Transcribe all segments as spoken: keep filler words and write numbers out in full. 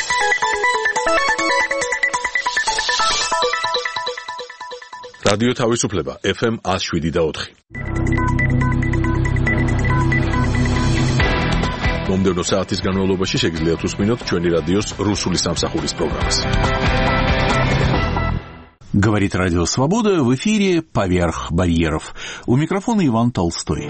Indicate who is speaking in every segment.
Speaker 1: რადიო თავისუფლება ეფ ემ one oh seven და four. მომდევნო საათის განმავლობაში შეგიძლიათ უსმინოთ ჩვენი რადიოს რუსული სამსახურის პროგრამას.
Speaker 2: Говорит Радио Свобода, в эфире «Поверх барьеров». У микрофона Иван Толстой.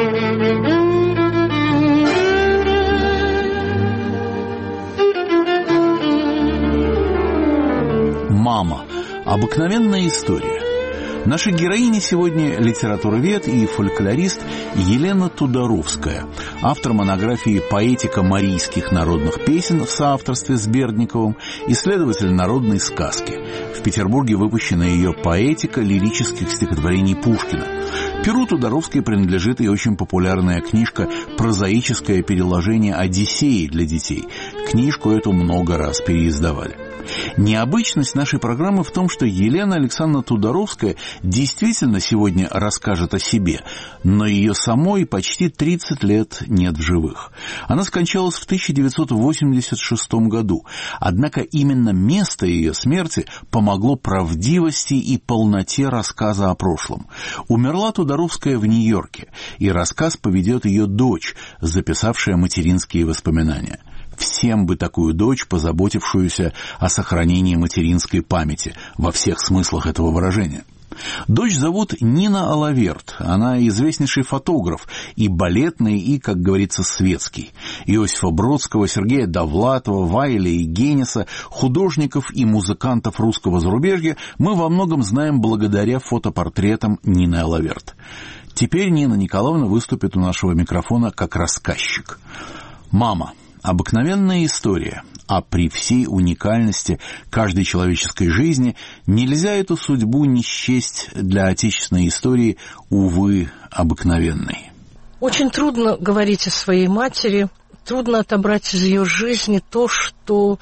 Speaker 2: Мама. Обыкновенная история. Наша героиня сегодня литературовед и фольклорист Елена Тударовская, автор монографии «Поэтика марийских народных песен» в соавторстве с Бердниковым, исследователь народной сказки. В Петербурге выпущена ее «Поэтика лирических стихотворений Пушкина». Перу Тударовской принадлежит и очень популярная книжка «Прозаическое переложение Одиссеи для детей». Книжку эту много раз переиздавали. Необычность нашей программы в том, что Елена Александровна Тударовская действительно сегодня расскажет о себе, но ее самой почти тридцать лет нет в живых. Она скончалась в тысяча девятьсот восемьдесят шестом году, однако именно место ее смерти помогло правдивости и полноте рассказа о прошлом. Умерла Тударовская в Нью-Йорке, и рассказ поведет ее дочь, записавшая материнские воспоминания. Всем бы такую дочь, позаботившуюся о сохранении материнской памяти во всех смыслах этого выражения. Дочь зовут Нина Алаверт. Она известнейший фотограф, и балетный, и, как говорится, светский. Иосифа Бродского, Сергея Довлатова, Вайля и Генниса, художников и музыкантов русского зарубежья мы во многом знаем благодаря фотопортретам Нины Алаверт. Теперь Нина Николаевна выступит у нашего микрофона как рассказчик. «Мама. Обыкновенная история, а при всей уникальности каждой человеческой жизни нельзя эту судьбу не счесть для отечественной истории, увы, обыкновенной».
Speaker 3: Очень трудно говорить о своей матери, трудно отобрать из ее жизни то, что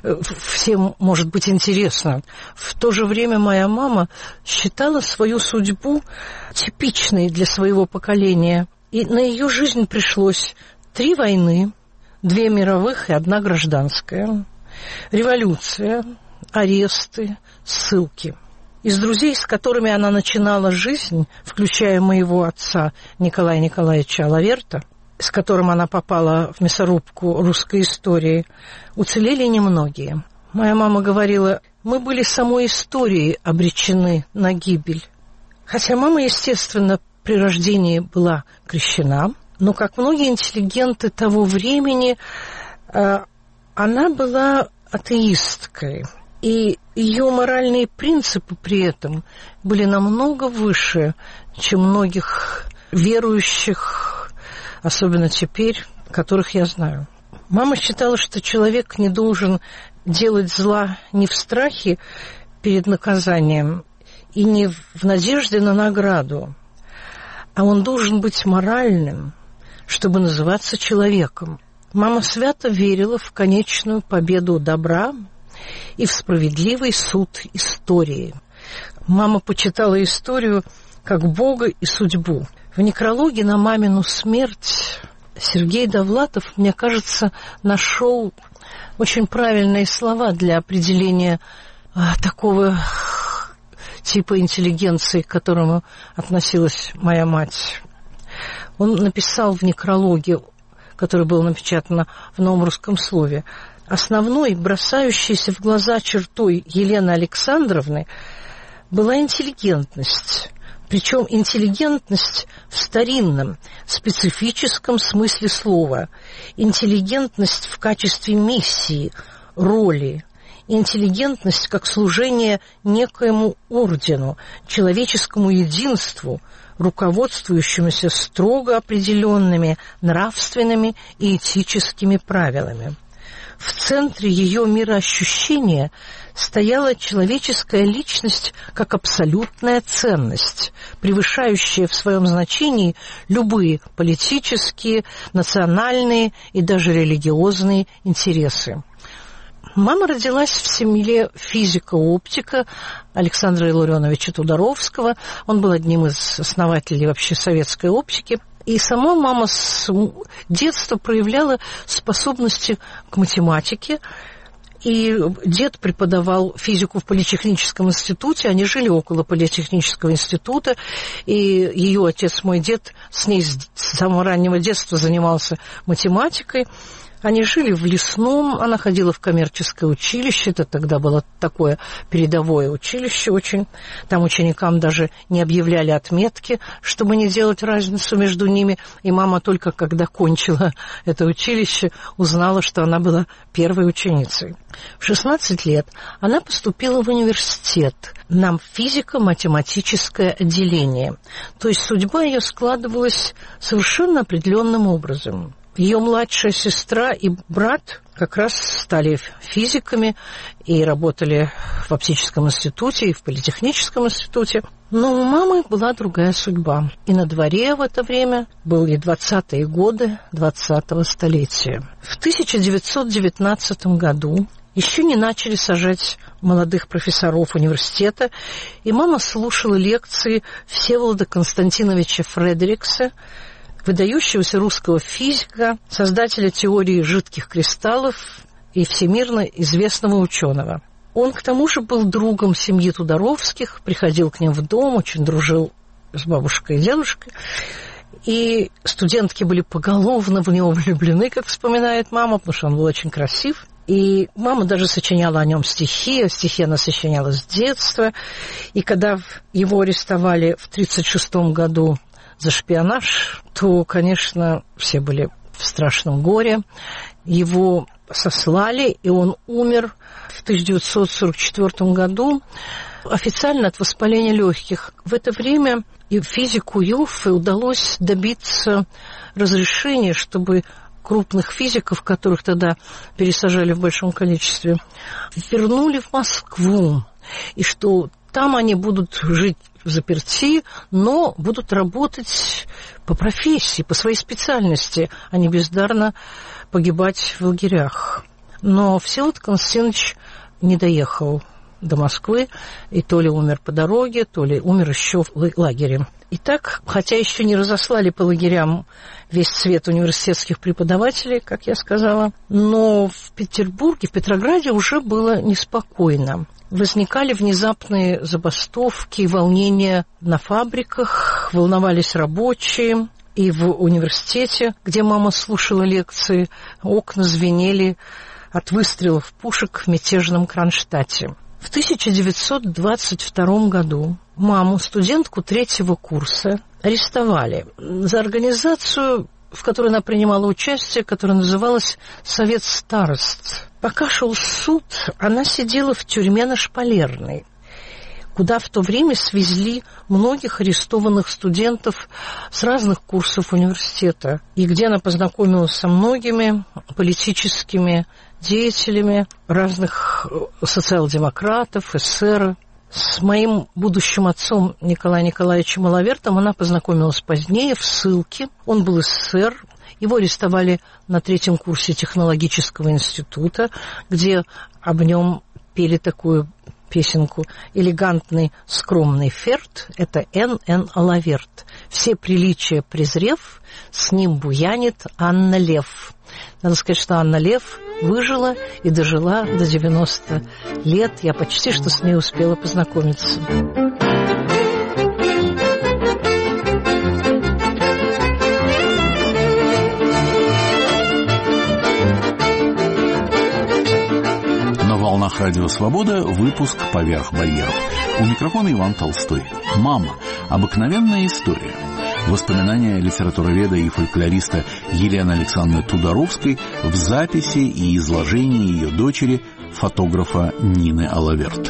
Speaker 3: всем может быть интересно. В то же время моя мама считала свою судьбу типичной для своего поколения, и на ее жизнь пришлось три войны, две мировых и одна гражданская, революция, аресты, ссылки. Из друзей, с которыми она начинала жизнь, включая моего отца Николая Николаевича Алаверта, с которым она попала в мясорубку русской истории, уцелели немногие. Моя мама говорила, мы были самой историей обречены на гибель. Хотя мама, естественно, при рождении была крещена, но, как многие интеллигенты того времени, она была атеисткой, и ее моральные принципы при этом были намного выше, чем многих верующих, особенно теперь, которых я знаю. Мама считала, что человек не должен делать зла не в страхе перед наказанием и не в надежде на награду, а он должен быть моральным, чтобы называться человеком. Мама свято верила в конечную победу добра и в справедливый суд истории. Мама почитала историю как Бога и судьбу. В некрологе на мамину смерть Сергей Довлатов, мне кажется, нашел очень правильные слова для определения а, такого типа интеллигенции, к которому относилась моя мать. Он написал в некрологе, который был напечатан в Новом русском слове, основной, бросающейся в глаза чертой Елены Александровны была интеллигентность. Причем интеллигентность в старинном, специфическом смысле слова. Интеллигентность в качестве миссии, роли. Интеллигентность как служение некоему ордену, человеческому единству, руководствующемуся строго определенными нравственными и этическими правилами. В центре ее мироощущения стояла человеческая личность как абсолютная ценность, превышающая в своем значении любые политические, национальные и даже религиозные интересы. Мама родилась в семье физика-оптика Александра Илларионовича Тударовского. Он был одним из основателей вообще советской оптики. И сама мама с детства проявляла способности к математике. И дед преподавал физику в политехническом институте, они жили около политехнического института, и ее отец, мой дед, с ней с самого раннего детства занимался математикой. Они жили в Лесном, она ходила в коммерческое училище, это тогда было такое передовое училище очень. Там ученикам даже не объявляли отметки, чтобы не делать разницу между ними. И мама только когда кончила это училище, узнала, что она была первой ученицей. В шестнадцать лет она поступила в университет на физико-математическое отделение. То есть судьба ее складывалась совершенно определенным образом. Ее младшая сестра и брат как раз стали физиками и работали в оптическом институте и в политехническом институте. Но у мамы была другая судьба. И на дворе в это время были двадцатые годы двадцатого столетия. В тысяча девятьсот девятнадцатом году еще не начали сажать молодых профессоров университета, и мама слушала лекции Всеволода Константиновича Фредерикса, выдающегося русского физика, создателя теории жидких кристаллов и всемирно известного ученого. Он, к тому же, был другом семьи Тударовских, приходил к ним в дом, очень дружил с бабушкой и дедушкой. И студентки были поголовно в него влюблены, как вспоминает мама, потому что он был очень красив. И мама даже сочиняла о нем стихи, стихи она сочиняла с детства. И когда его арестовали в тридцать шестом году за шпионаж, то, конечно, все были в страшном горе. Его сослали, и он умер в тысяча девятьсот сорок четвёртом году официально от воспаления легких. В это время и физику Юффе удалось добиться разрешения, чтобы крупных физиков, которых тогда пересажали в большом количестве, вернули в Москву, и что там они будут жить взаперти, но будут работать по профессии, по своей специальности, а не бездарно погибать в лагерях. Но Всеволод Константинович не доехал до Москвы, и то ли умер по дороге, то ли умер еще в лагере. Итак, хотя еще не разослали по лагерям весь цвет университетских преподавателей, как я сказала, но в Петербурге, в Петрограде уже было неспокойно. Возникали внезапные забастовки и волнения на фабриках, волновались рабочие. И в университете, где мама слушала лекции, окна звенели от выстрелов пушек в мятежном Кронштадте. В тысяча девятьсот двадцать втором году маму, студентку третьего курса, арестовали за организацию, в которой она принимала участие, которая называлась «Совет старост». Пока шел суд, она сидела в тюрьме на Шпалерной, куда в то время свезли многих арестованных студентов с разных курсов университета, и где она познакомилась со многими политическими деятелями, разных социал-демократов, эсеров. С моим будущим отцом Николаем Николаевичем Алавертом она познакомилась позднее в ссылке. Он был эсер. Его арестовали на третьем курсе технологического института, где об нем пели такую песенку «Элегантный, скромный ферт» — это Н Н Алаверт. «Все приличия презрев, с ним буянит Анна Лев». Надо сказать, что Анна Лев выжила и дожила до девяноста лет. Я почти что с ней успела познакомиться.
Speaker 2: На волнах Радио Свобода выпуск «Поверх барьеров». У микрофона Иван Толстой. «Мама. Обыкновенная история». Воспоминания литературоведа и фольклориста Елены Александровны Тударовской в записи и изложении ее дочери, фотографа Нины Алаверт.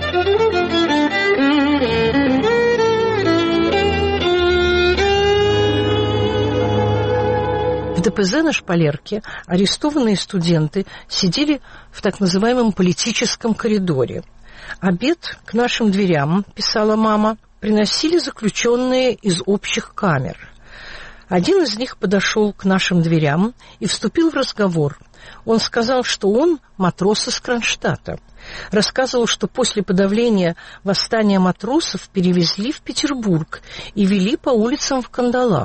Speaker 3: В Дэ Пэ Зэ на Шпалерке арестованные студенты сидели в так называемом политическом коридоре. Обед к нашим дверям, писала мама, приносили заключенные из общих камер. Один из них подошел к нашим дверям и вступил в разговор. Он сказал, что он матрос из Кронштадта. Рассказывал, что после подавления восстания матросов перевезли в Петербург и вели по улицам в кандалах.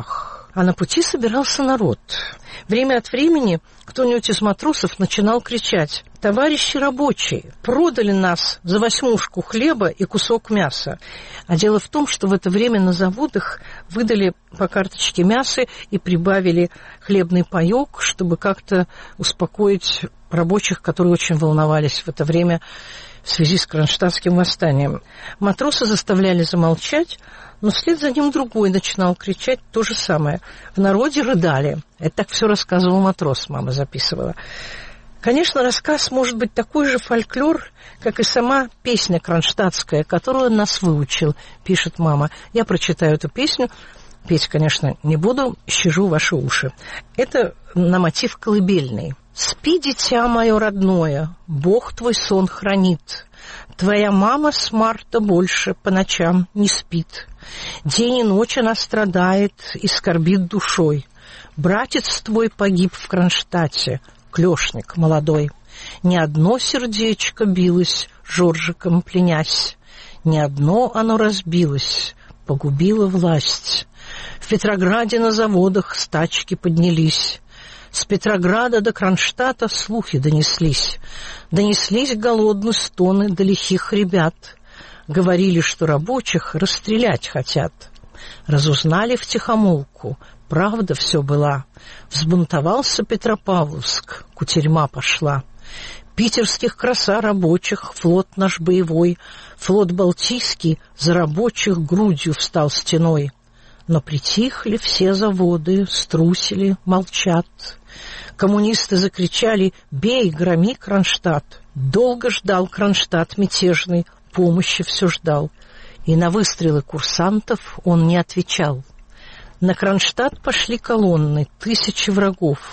Speaker 3: а на пути собирался народ. Время от времени кто-нибудь из матросов начинал кричать: «Товарищи рабочие, продали нас за восьмушку хлеба и кусок мяса». А дело в том, что в это время на заводах выдали по карточке мяса и прибавили хлебный паёк, чтобы как-то успокоить рабочих, которые очень волновались в это время в связи с Кронштадтским восстанием. Матросы заставляли замолчать, но вслед за ним другой начинал кричать то же самое. В народе рыдали. Это так все рассказывал матрос, мама записывала. Конечно, рассказ может быть такой же фольклор, как и сама песня кронштадтская, которую он нас выучил, пишет мама. Я прочитаю эту песню. Петь, конечно, не буду, щажу ваши уши. Это на мотив колыбельный. «Спи, дитя мое родное, Бог твой сон хранит. Твоя мама с марта больше по ночам не спит. День и ночь она страдает и скорбит душой. Братец твой погиб в Кронштадте, клёшник молодой. Ни одно сердечко билось, Жоржиком пленясь. Ни одно оно разбилось, погубила власть. В Петрограде на заводах стачки поднялись. С Петрограда до Кронштадта слухи донеслись. Донеслись голодные стоны до лихих ребят. Говорили, что рабочих расстрелять хотят. Разузнали втихомолку, правда все была. Взбунтовался Петропавловск, кутерьма пошла. Питерских краса рабочих флот наш боевой, флот Балтийский за рабочих грудью встал стеной. Но притихли все заводы, струсили, молчат. Коммунисты закричали: «Бей, громи Кронштадт!» Долго ждал Кронштадт мятежный, помощи все ждал. И на выстрелы курсантов он не отвечал. На Кронштадт пошли колонны, тысячи врагов.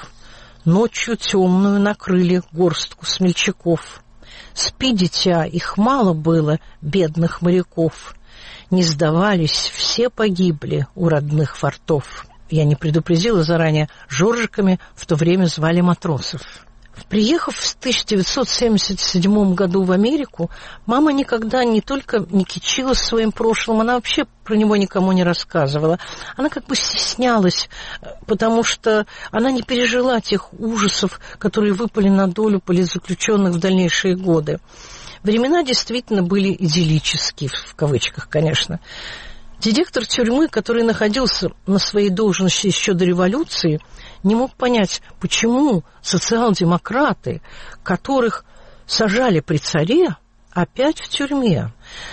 Speaker 3: Ночью темную накрыли горстку смельчаков. Спи, дитя, их мало было, бедных моряков. Не сдавались, все погибли у родных фортов. Я не предупредила заранее, Жоржиками в то время звали матросов. Приехав в тысяча девятьсот семьдесят седьмом году в Америку, мама никогда не только не кичилась своим прошлым, она вообще про него никому не рассказывала. Она как бы стеснялась, потому что она не пережила тех ужасов, которые выпали на долю политзаключенных в дальнейшие годы. Времена действительно были идиллические, в кавычках, конечно. Директор тюрьмы, который находился на своей должности еще до революции, не мог понять, почему социал-демократы, которых сажали при царе, опять в тюрьме.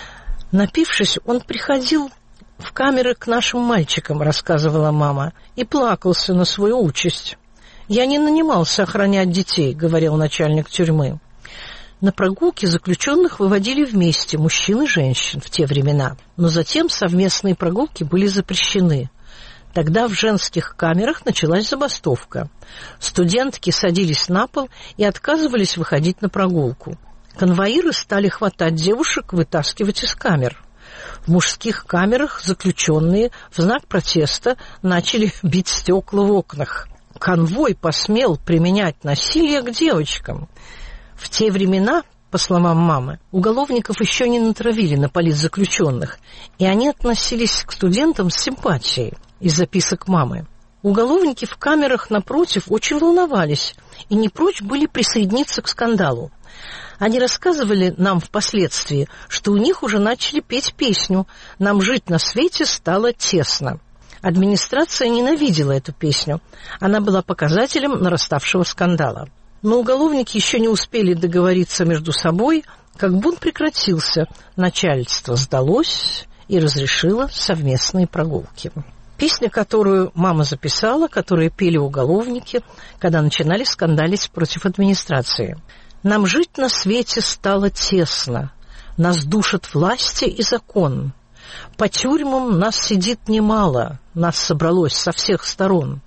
Speaker 3: Напившись, он приходил в камеры к нашим мальчикам, рассказывала мама, и плакался на свою участь. «Я не нанимался охранять детей», — говорил начальник тюрьмы. На прогулки заключенных выводили вместе, мужчин и женщин, в те времена. Но затем совместные прогулки были запрещены. Тогда в женских камерах началась забастовка. Студентки садились на пол и отказывались выходить на прогулку. Конвоиры стали хватать девушек, вытаскивать из камер. В мужских камерах заключенные в знак протеста начали бить стекла в окнах. Конвой посмел применять насилие к девочкам. В те времена, по словам мамы, уголовников еще не натравили на политзаключенных, и они относились к студентам с симпатией, из записок мамы. Уголовники в камерах напротив очень волновались и не прочь были присоединиться к скандалу. Они рассказывали нам впоследствии, что у них уже начали петь песню «Нам жить на свете стало тесно». Администрация ненавидела эту песню. Она была показателем нараставшего скандала. Но уголовники еще не успели договориться между собой, как бунт прекратился. Начальство сдалось и разрешило совместные прогулки. Песня, которую мама записала, которую пели уголовники, когда начинали скандалить против администрации. «Нам жить на свете стало тесно, нас душат власти и закон. По тюрьмам нас сидит немало, нас собралось со всех сторон.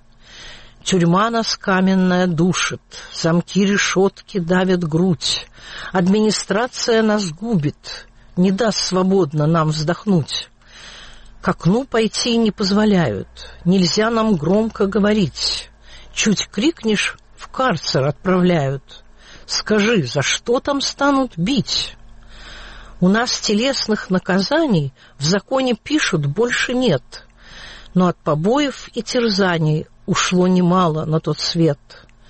Speaker 3: Тюрьма нас каменная душит, замки решетки давят грудь. Администрация нас губит, не даст свободно нам вздохнуть. К окну пойти не позволяют, нельзя нам громко говорить. Чуть крикнешь, в карцер отправляют. Скажи, за что там станут бить? У нас телесных наказаний в законе пишут больше нет. Но от побоев и терзаний ушло немало на тот свет.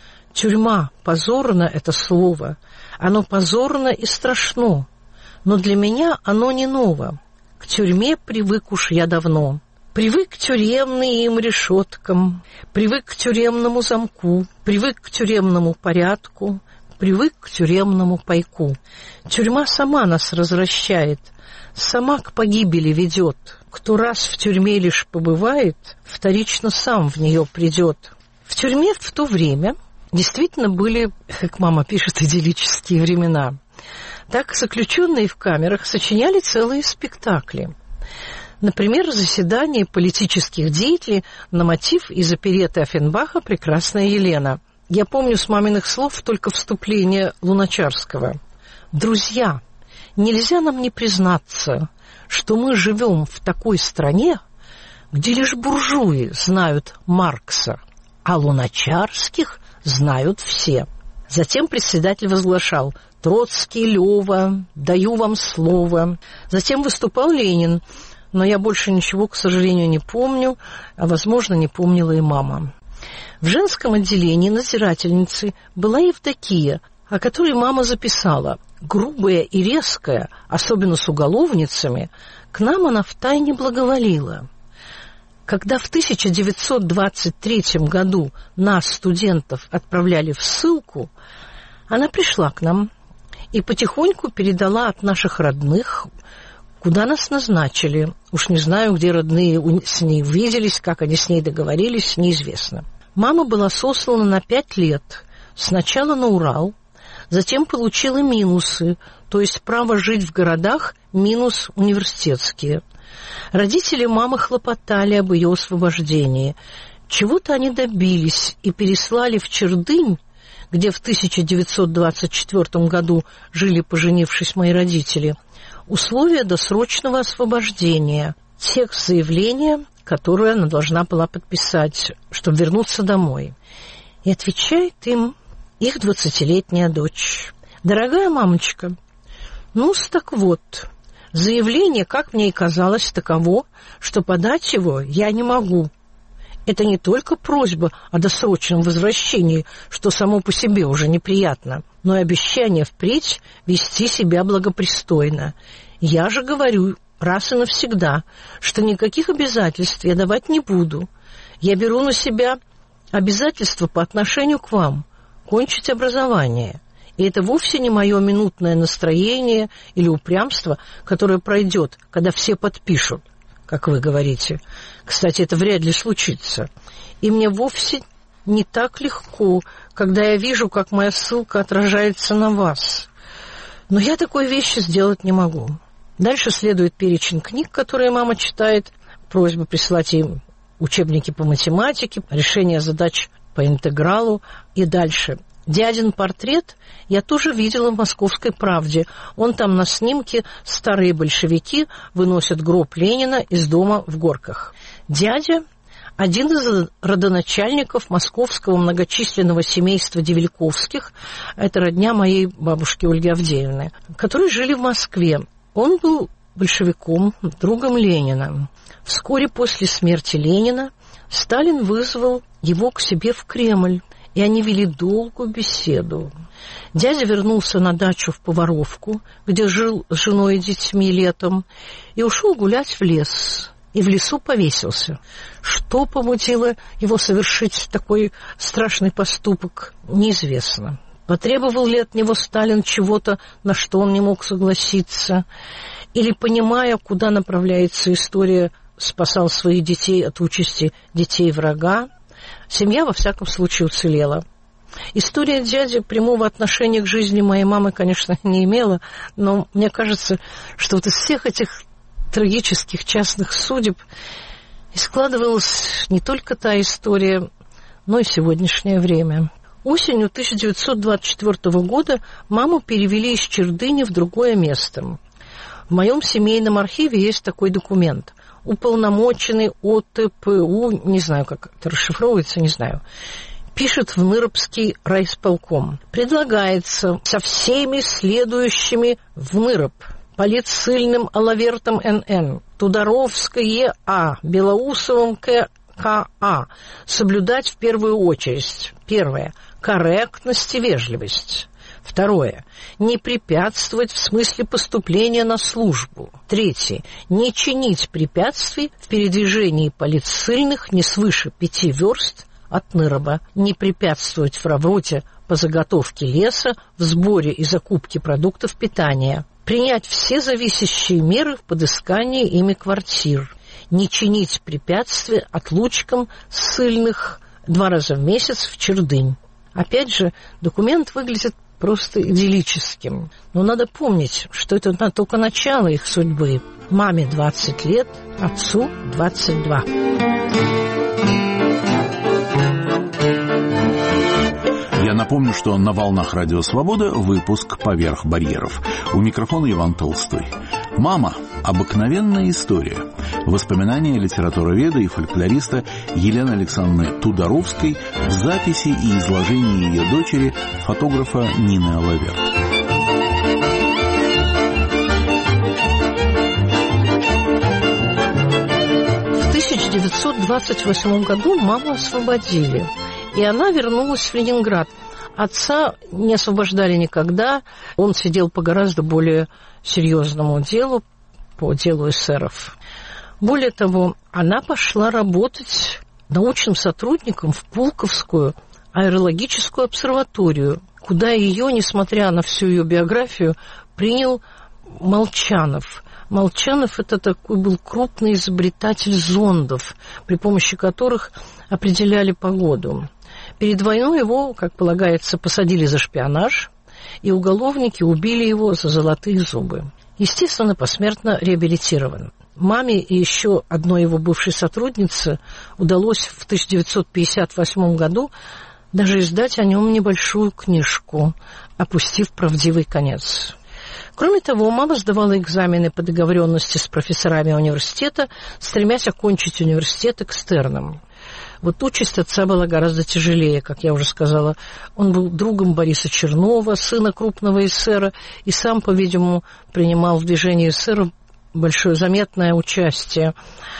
Speaker 3: Тюрьма, позорно это слово, оно позорно и страшно, но для меня оно не ново. К тюрьме привык уж я давно. Привык к тюремным решеткам, привык к тюремному замку, привык к тюремному порядку, привык к тюремному пайку. Тюрьма сама нас развращает, сама к погибели ведет. Кто раз в тюрьме лишь побывает, вторично сам в нее придет. В тюрьме в то время действительно были, как мама пишет, идиллические времена. Так заключенные в камерах сочиняли целые спектакли. Например, заседание политических деятелей на мотив из оперетты Оффенбаха «Прекрасная Елена». Я помню с маминых слов только вступление Луначарского. «Друзья, нельзя нам не признаться, что мы живем в такой стране, где лишь буржуи знают Маркса, а Луначарских знают все». Затем председатель возглашал: «Троцкий, Лёва, даю вам слово». Затем выступал Ленин, но я больше ничего, к сожалению, не помню, а, возможно, не помнила и мама. В женском отделении надзирательницей была Евдокия, о которой мама записала: грубая и резкая, особенно с уголовницами, к нам она втайне благоволила. Когда в тысяча девятьсот двадцать третьем году нас, студентов, отправляли в ссылку, она пришла к нам и потихоньку передала от наших родных, куда нас назначили. Уж не знаю, где родные с ней увиделись, как они с ней договорились, неизвестно. Мама была сослана на пять лет, сначала на Урал, затем получила минусы, то есть право жить в городах минус университетские. Родители мамы хлопотали об ее освобождении. Чего-то они добились и переслали в Чердынь, где в тысяча девятьсот двадцать четвёртом году жили, поженившись, мои родители, условия досрочного освобождения, текст заявления, которое она должна была подписать, чтобы вернуться домой. И отвечает им их двадцатилетняя дочь: «Дорогая мамочка, ну-с, так вот, заявление, как мне и казалось, таково, что подать его я не могу. Это не только просьба о досрочном возвращении, что само по себе уже неприятно, но и обещание впредь вести себя благопристойно. Я же говорю раз и навсегда, что никаких обязательств я давать не буду. Я беру на себя обязательства по отношению к вам, кончить образование. И это вовсе не мое минутное настроение или упрямство, которое пройдет, когда все подпишут, как вы говорите. Кстати, это вряд ли случится. И мне вовсе не так легко, когда я вижу, как моя ссылка отражается на вас. Но я такой вещи сделать не могу». Дальше следует перечень книг, которые мама читает, просьба прислать им учебники по математике, решение задач по интегралу и дальше. Дядин портрет я тоже видела в «Московской правде». Он там на снимке «Старые большевики выносят гроб Ленина из дома в Горках». Дядя – один из родоначальников московского многочисленного семейства Девельковских, это родня моей бабушки Ольги Авдеевны, которые жили в Москве. Он был большевиком, другом Ленина. Вскоре после смерти Ленина Сталин вызвал его к себе в Кремль, и они вели долгую беседу. Дядя вернулся на дачу в Поваровку, где жил с женой и детьми летом, и ушел гулять в лес. И в лесу повесился. Что побудило его совершить такой страшный поступок, неизвестно. Потребовал ли от него Сталин чего-то, на что он не мог согласиться, или, понимая, куда направляется история, спасал своих детей от участи детей врага. Семья, во всяком случае, уцелела. История дяди прямого отношения к жизни моей мамы, конечно, не имела, но мне кажется, что вот из всех этих трагических частных судеб и складывалась не только та история, но и сегодняшнее время. Осенью тысяча девятьсот двадцать четвёртого года маму перевели из Чердыни в другое место. В моем семейном архиве есть такой документ. Уполномоченный ОТПУ, не знаю, как это расшифровывается, не знаю, пишет в Ныропский райисполком. Предлагается со всеми следующими в Ныроп: политсыльным Алавертом эн эн, Тударовское А, Белоусовым К. К.А. Соблюдать в первую очередь. Первое. Корректность и вежливость. Второе. Не препятствовать в смысле поступления на службу. Третье. Не чинить препятствий в передвижении полицейных не свыше пяти верст от Ныроба. Не препятствовать в работе по заготовке леса, в сборе и закупке продуктов питания. Принять все зависящие меры в подыскании ими квартир. Не чинить препятствия отлучкам ссыльных два раза в месяц в Чердынь. Опять же, документ выглядит просто идиллическим. Но надо помнить, что это только начало их судьбы. Маме двадцать лет, отцу двадцать два.
Speaker 2: Я напомню, что на волнах Радио Свобода выпуск «Поверх барьеров». У микрофона Иван Толстой. «Мама. Обыкновенная история». Воспоминания литературоведа и фольклориста Елены Александровны Тударовской в записи и изложении ее дочери, фотографа Нины Алаверт.
Speaker 3: В тысяча девятьсот двадцать восьмом году маму освободили, и она вернулась в Ленинград. Отца не освобождали никогда, он сидел по гораздо более серьезному делу, по делу эсеров. Более того, она пошла работать научным сотрудником в Пулковскую аэрологическую обсерваторию, куда ее, несмотря на всю ее биографию, принял Молчанов. Молчанов – это такой был крупный изобретатель зондов, при помощи которых определяли погоду. Перед войной его, как полагается, посадили за шпионаж, и уголовники убили его за золотые зубы. Естественно, посмертно реабилитирован. Маме и еще одной его бывшей сотруднице удалось в тысяча девятьсот пятьдесят восьмом году даже издать о нем небольшую книжку, опустив правдивый конец. Кроме того, мама сдавала экзамены по договоренности с профессорами университета, стремясь окончить университет экстерном. Вот участь отца была гораздо тяжелее, как я уже сказала. Он был другом Бориса Чернова, сына крупного эсера, и сам, по-видимому, принимал в движении эсеров большое заметное участие.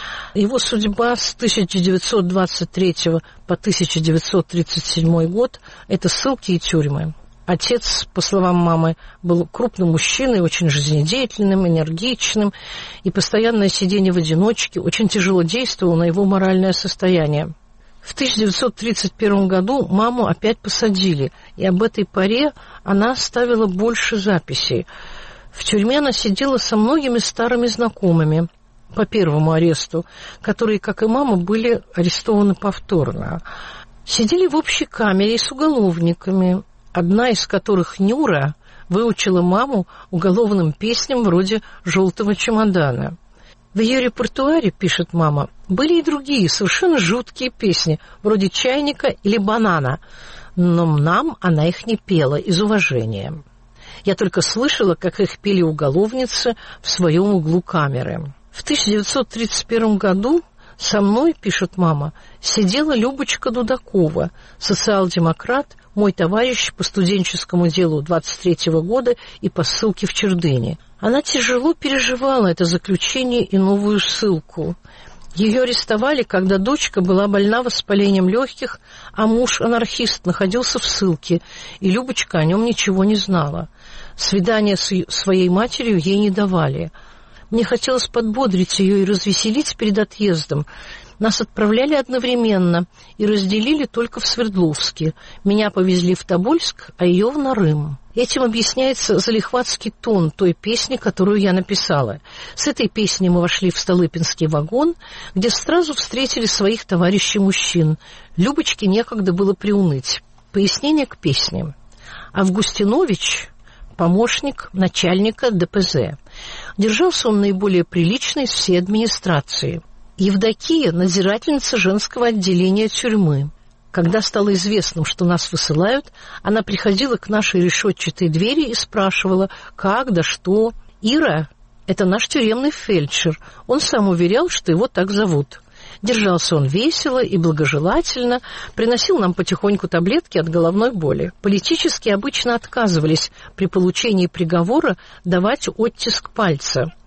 Speaker 3: Его судьба с тысяча девятьсот двадцать третьего по тысяча девятьсот тридцать седьмой год – это ссылки и тюрьмы. Отец, по словам мамы, был крупным мужчиной, очень жизнедеятельным, энергичным, и постоянное сидение в одиночке очень тяжело действовало на его моральное состояние. В тысяча девятьсот тридцать первом году маму опять посадили, и об этой поре она оставила больше записей. В тюрьме она сидела со многими старыми знакомыми по первому аресту, которые, как и мама, были арестованы повторно. Сидели в общей камере с уголовниками, одна из которых, Нюра, выучила маму уголовным песням вроде «Желтого чемодана». В ее репертуаре, пишет мама, были и другие совершенно жуткие песни, вроде «Чайника» или «Банана», но нам она их не пела из уважения. Я только слышала, как их пели уголовницы в своем углу камеры. В тысяча девятьсот тридцать первом году со мной, пишет мама, сидела Любочка Дудакова, социал-демократ, мой товарищ по студенческому делу двадцать третьего года и по ссылке в Чердыне. Она тяжело переживала это заключение и новую ссылку. Ее арестовали, когда дочка была больна воспалением легких, а муж-анархист находился в ссылке, и Любочка о нем ничего не знала. Свидания с своей матерью ей не давали. Мне хотелось подбодрить ее и развеселить перед отъездом. Нас отправляли одновременно и разделили только в Свердловске. Меня повезли в Тобольск, а ее в Нарым. Этим объясняется залихватский тон той песни, которую я написала. С этой песней мы вошли в Столыпинский вагон, где сразу встретили своих товарищей-мужчин. Любочке некогда было приуныть. Пояснение к песне. Августинович, помощник начальника Дэ Пэ Зэ. Держался он наиболее прилично из всей администрации. Евдокия – надзирательница женского отделения тюрьмы. Когда стало известным, что нас высылают, она приходила к нашей решетчатой двери и спрашивала, как, да что. Ира – это наш тюремный фельдшер. Он сам уверял, что его так зовут. Держался он весело и благожелательно, приносил нам потихоньку таблетки от головной боли. Политически обычно отказывались при получении приговора давать оттиск пальца.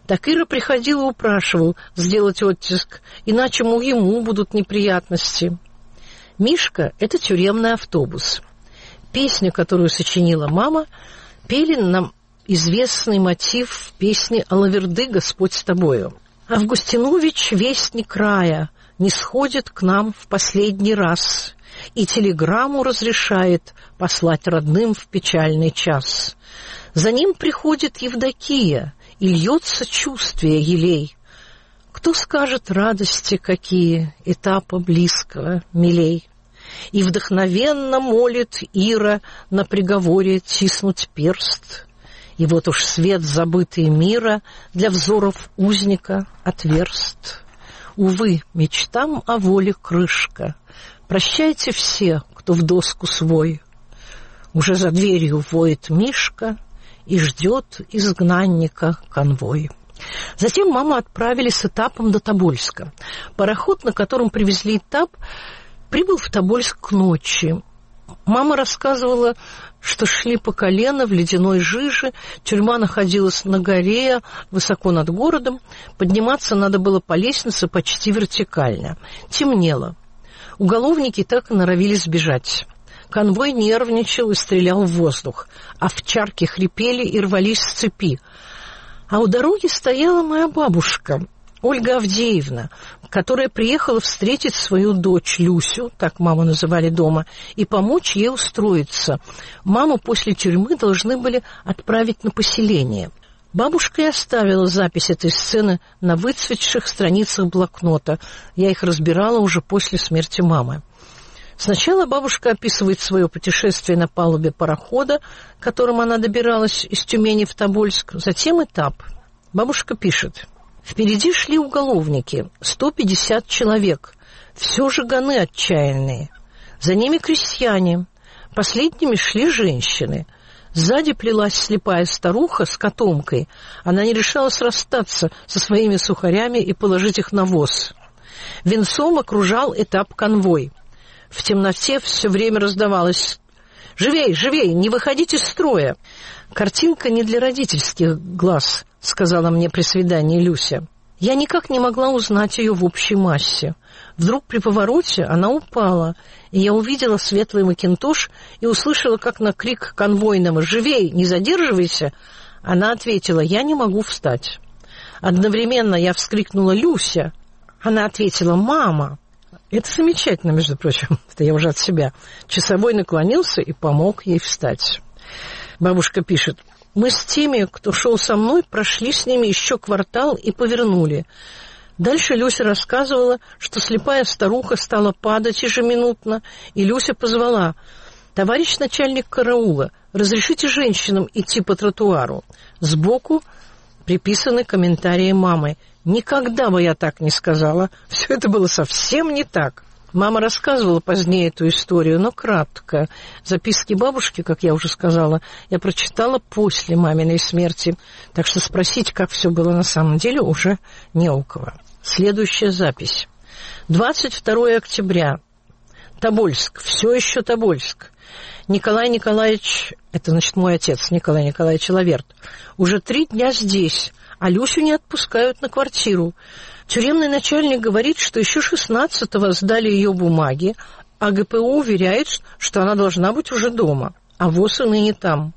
Speaker 3: Такира приходил и упрашивал сделать оттиск, иначе, мол, ему будут неприятности. «Мишка» — это тюремный автобус. Песню, которую сочинила мама, пели нам известный мотив песни «Алаверды, Господь с тобою». Августинович, вестник рая, не сходит к нам в последний раз и телеграмму разрешает послать родным в печальный час. За ним приходит Евдокия, и льется чувствие елей. Кто скажет радости какие, этапа близкого милей? И вдохновенно молит Ира на приговоре тиснуть перст. И вот уж свет забытый мира для взоров узника отверст. Увы, мечтам о воле крышка. Прощайте все, кто в доску свой. Уже за дверью воет Мишка, и ждет изгнанника конвой. Затем маму отправили с этапом до Тобольска. Пароход, на котором привезли этап, прибыл в Тобольск к ночи. Мама рассказывала, что шли по колено в ледяной жиже, тюрьма находилась на горе, высоко над городом, подниматься надо было по лестнице почти вертикально. Темнело. Уголовники так и норовились сбежать. Конвой нервничал и стрелял в воздух. Овчарки хрипели и рвались с цепи. А у дороги стояла моя бабушка, Ольга Авдеевна, которая приехала встретить свою дочь Люсю, так маму называли дома, и помочь ей устроиться. Маму после тюрьмы должны были отправить на поселение. Бабушка и оставила запись этой сцены на выцветших страницах блокнота. Я их разбирала уже после смерти мамы. Сначала бабушка описывает свое путешествие на палубе парохода, которым она добиралась из Тюмени в Тобольск, затем этап. Бабушка пишет: «Впереди шли уголовники, сто пятьдесят человек, все жиганы отчаянные. За ними крестьяне, последними шли женщины. Сзади плелась слепая старуха с котомкой. Она не решалась расстаться со своими сухарями и положить их на воз. Венцом окружал этап конвой. В темноте все время раздавалось: «Живей, живей, не выходите из строя!» «Картинка не для родительских глаз», — сказала мне при свидании Люся. Я никак не могла узнать ее в общей массе. Вдруг при повороте она упала, и я увидела светлый макинтош и услышала, как на крик конвойного «Живей, не задерживайся!» она ответила: «Я не могу встать». Одновременно я вскрикнула: «Люся!» Она ответила: «Мама!» Это замечательно, между прочим, это я уже от себя. Часовой наклонился и помог ей встать. Бабушка пишет: «Мы с теми, кто шел со мной, прошли с ними еще квартал и повернули». Дальше Люся рассказывала, что слепая старуха стала падать ежеминутно, и Люся позвала: «Товарищ начальник караула, разрешите женщинам идти по тротуару?» Сбоку приписаны комментарии мамы: «Никогда бы я так не сказала, все это было совсем не так». Мама рассказывала позднее эту историю, но кратко. Записки бабушки, как я уже сказала, я прочитала после маминой смерти, так что спросить, как все было на самом деле, уже не у кого. Следующая запись. двадцать второе октября. Тобольск. Все еще Тобольск. Николай Николаевич, это, значит, мой отец, Николай Николаевич Лаверт, уже три дня здесь, а Люсю не отпускают на квартиру. Тюремный начальник говорит, что еще шестнадцатого сдали ее бумаги, а ГПУ уверяет, что она должна быть уже дома, а ВОЗ и ныне там.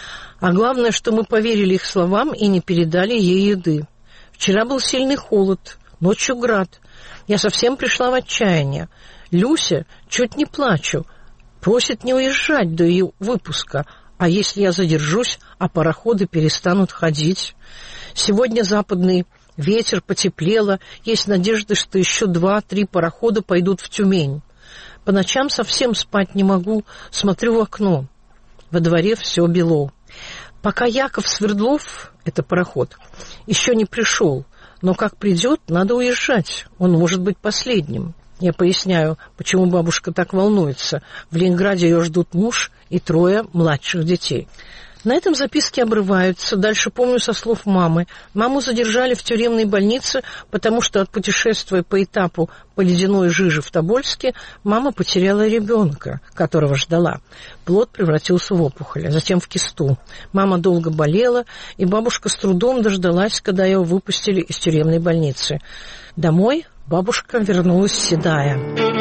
Speaker 3: А главное, что мы поверили их словам и не передали ей еды. Вчера был сильный холод, ночью град. Я совсем пришла в отчаяние. Люся, чуть не плачу, просит не уезжать до ее выпуска, а если я задержусь, а пароходы перестанут ходить. Сегодня западный ветер, потеплело, есть надежда, что еще два-три парохода пойдут в Тюмень. По ночам совсем спать не могу, смотрю в окно. Во дворе все бело. Пока Яков Свердлов, это пароход, еще не пришел, но как придет, надо уезжать, он может быть последним. Я поясняю, почему бабушка так волнуется. В Ленинграде ее ждут муж и трое младших детей. На этом записки обрываются. Дальше помню со слов мамы. Маму задержали в тюремной больнице, потому что от путешествия по этапу по ледяной жиже в Тобольске мама потеряла ребенка, которого ждала. Плод превратился в опухоль, а затем в кисту. Мама долго болела, и бабушка с трудом дождалась, когда ее выпустили из тюремной больницы. Домой бабушка вернулась седая.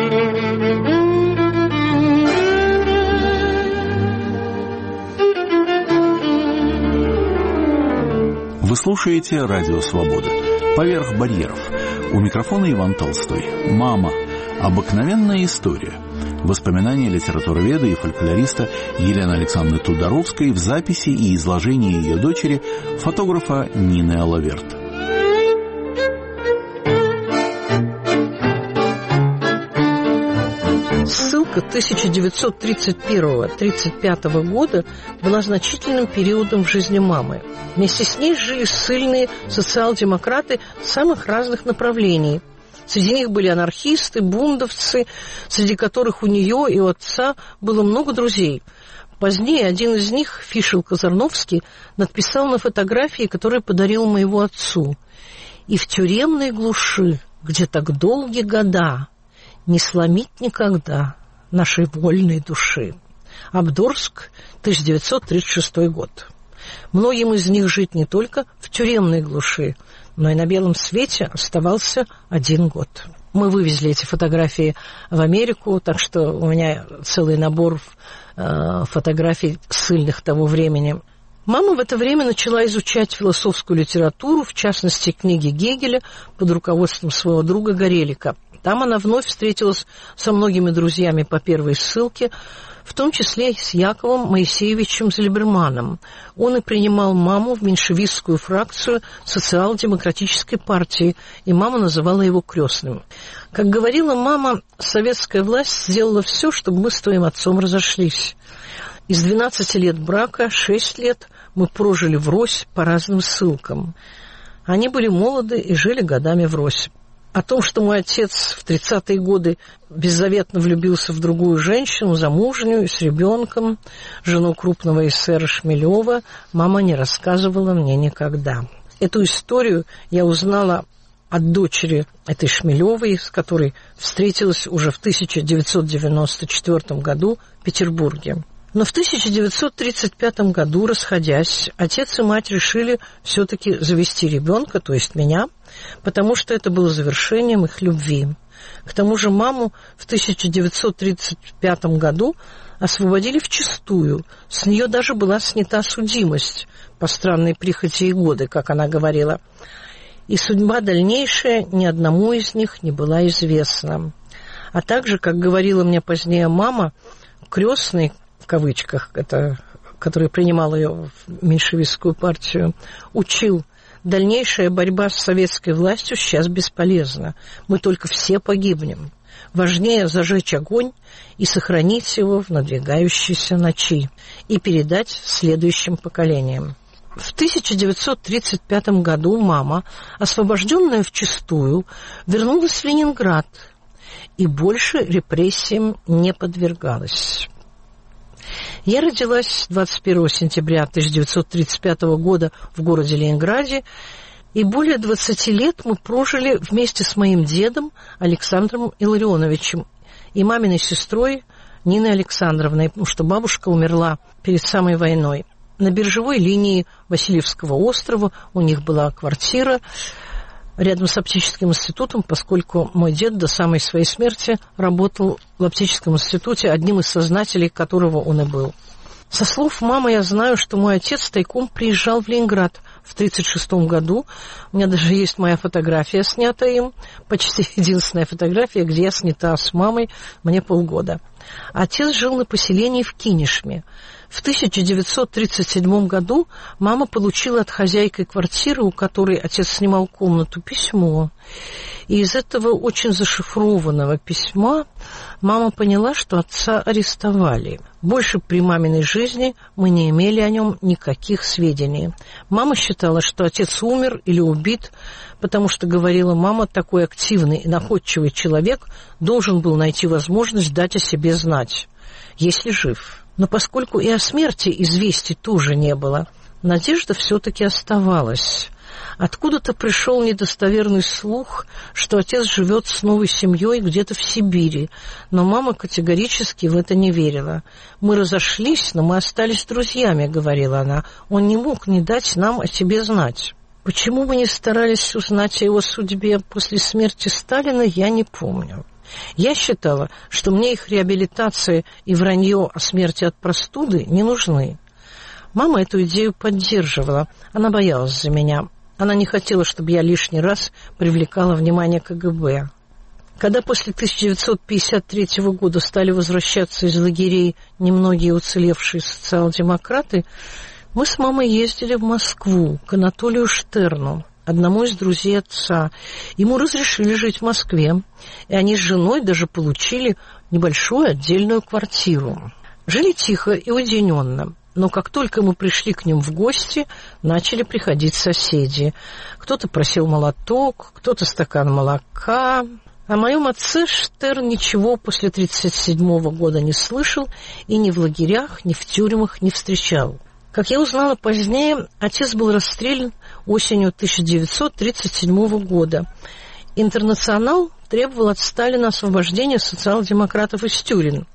Speaker 2: Вы слушаете «Радио Свобода». «Поверх барьеров». У микрофона Иван Толстой. «Мама. Обыкновенная история». Воспоминания литературоведа и фольклориста Елены Александровны Тударовской в записи и изложении ее дочери, фотографа Нины Алаверт.
Speaker 3: Ссылка тысяча девятьсот тридцать первого — тридцать пятого года была значительным периодом в жизни мамы. Вместе с ней жили ссыльные социал-демократы самых разных направлений. Среди них были анархисты, бундовцы, среди которых у нее и у отца было много друзей. Позднее один из них, Фишел Казарновский, надписал на фотографии, которые подарил моему отцу: «И в тюремной глуши, где так долгие года, не сломить никогда нашей вольной души». Абдорск, тысяча девятьсот тридцать шестой год. Многим из них жить не только в тюремной глуши, но и на белом свете оставался один год. Мы вывезли эти фотографии в Америку, так что у меня целый набор э, фотографий ссыльных того времени. Мама в это время начала изучать философскую литературу, в частности, книги Гегеля под руководством своего друга Горелика. Там она вновь встретилась со многими друзьями по первой ссылке, в том числе и с Яковом Моисеевичем Зильберманом. Он и принимал маму в меньшевистскую фракцию социал-демократической партии, и мама называла его крестным. Как говорила мама, советская власть сделала все, чтобы мы с твоим отцом разошлись. Из двенадцати лет брака шесть лет мы прожили врозь по разным ссылкам. Они были молоды и жили годами врозь. О том, что мой отец в тридцатые годы беззаветно влюбился в другую женщину, замужнюю, с ребенком, жену крупного эсера Шмелева, мама не рассказывала мне никогда. Эту историю я узнала от дочери этой Шмелевой, с которой встретилась уже в тысяча девятьсот девяносто четвёртом году в Петербурге. Но в тысяча девятьсот тридцать пятом году, расходясь, отец и мать решили все-таки завести ребенка, то есть меня, потому что это было завершением их любви. К тому же маму в тысяча девятьсот тридцать пятом году освободили вчистую. С нее даже была снята судимость по странной прихоти и годы, как она говорила. И судьба дальнейшая ни одному из них не была известна. А также, как говорила мне позднее мама, крестный, в кавычках, это, который принимал ее в меньшевистскую партию, учил: дальнейшая борьба с советской властью сейчас бесполезна. Мы только все погибнем. Важнее зажечь огонь и сохранить его в надвигающейся ночи и передать следующим поколениям. В тысяча девятьсот тридцать пятом году мама, освобожденная вчистую, вернулась в Ленинград и больше репрессиям не подвергалась. Я родилась двадцать первого сентября тысяча девятьсот тридцать пятого года в городе Ленинграде, и более двадцати лет мы прожили вместе с моим дедом Александром Илларионовичем и маминой сестрой Ниной Александровной, потому что бабушка умерла перед самой войной. На бережевой линии Васильевского острова у них была квартира рядом с оптическим институтом, поскольку мой дед до самой своей смерти работал в оптическом институте, одним из создателей которого он и был. Со слов мамы я знаю, что мой отец тайком приезжал в Ленинград в тридцать шестом году. У меня даже есть моя фотография, снятая им, почти единственная фотография, где я снята с мамой, мне полгода. Отец жил на поселении в Кинешме. В тысяча девятьсот тридцать седьмом году мама получила от хозяйки квартиры, у которой отец снимал комнату, письмо. И из этого очень зашифрованного письма мама поняла, что отца арестовали. Больше при маминой жизни мы не имели о нем никаких сведений. Мама считала, что отец умер или убит, потому что, говорила мама, такой активный и находчивый человек должен был найти возможность дать о себе знать, если жив. Но поскольку и о смерти известий тоже не было, надежда все-таки оставалась. Откуда-то пришел недостоверный слух, что отец живет с новой семьей где-то в Сибири, но мама категорически в это не верила. «Мы разошлись, но мы остались друзьями», — говорила она. «Он не мог не дать нам о себе знать». Почему мы не старались узнать о его судьбе после смерти Сталина, я не помню. Я считала, что мне их реабилитация и вранье о смерти от простуды не нужны. Мама эту идею поддерживала, она боялась за меня. Она не хотела, чтобы я лишний раз привлекала внимание ка гэ бэ. Когда после тысяча девятьсот пятьдесят третьего года стали возвращаться из лагерей немногие уцелевшие социал-демократы, мы с мамой ездили в Москву к Анатолию Штерну, одному из друзей отца. Ему разрешили жить в Москве, и они с женой даже получили небольшую отдельную квартиру. Жили тихо и уединенно. Но как только мы пришли к ним в гости, начали приходить соседи. Кто-то просил молоток, кто-то стакан молока. О моем отце Штерн ничего после тридцать седьмого года не слышал и ни в лагерях, ни в тюрьмах не встречал. Как я узнала позднее, отец был расстрелян осенью тысяча девятьсот тридцать седьмого года. Интернационал требовал от Сталина освобождения социал-демократов из тюрем.